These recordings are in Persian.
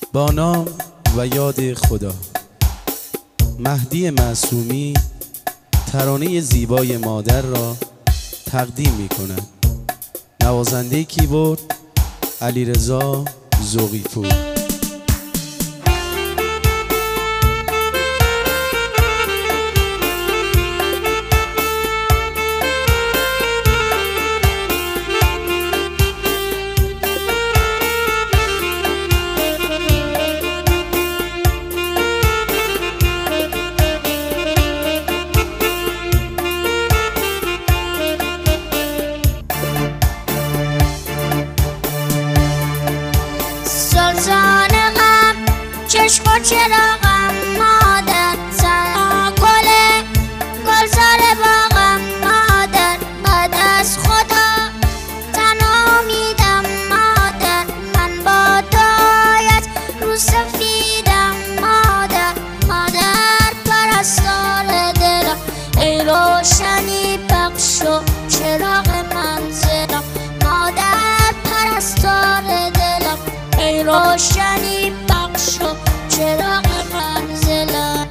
با نام و یاد خدا. مهدی معصومی ترانه زیبای مادر را تقدیم می کند. نوازنده کیبورد علیرضا ذوقی‌پور. سلطان غم چشم و چراغم مادر، تنها گلزار باغم مادر، بعد از خدا تنها امیدم مادر، من با دعایت رو سفیدم مادر. مادر پرستار دلم، ای روشنی بخش و چراغ منزلم. مادر پرستار دلم، ای روشنی بخش و چراغ منزلم.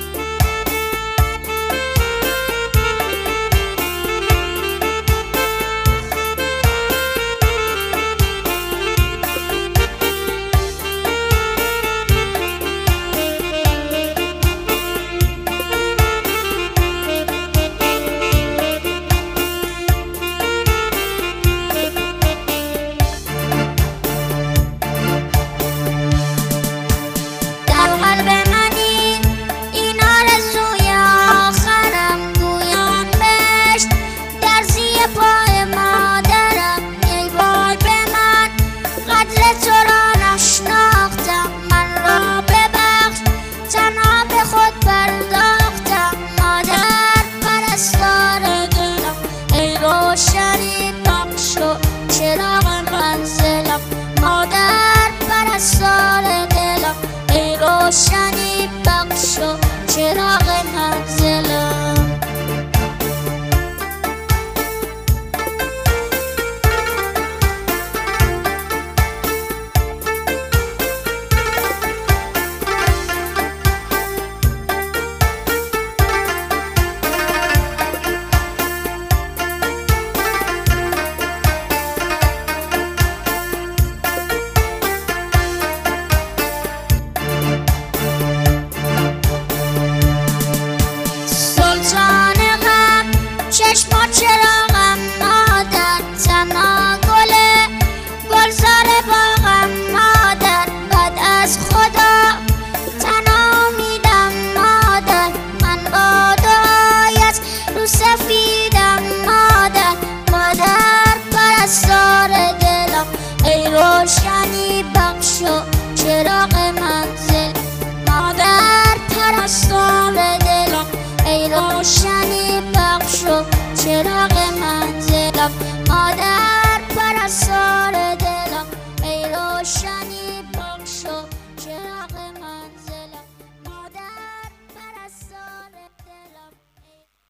روشنی بخش و چراغ منزلم، مادر پرستار دلم، ای روشنی بخش و چراغ منزلم. چشم و چراغم مادر، تنها گلزار باغم مادر، بعد از خدا تنها امیدم مادر، من با دعایت رو سفیدم مادر. مادر پرستار دلم، ای روشنی بخش و چراغ منزل. مادر پرستار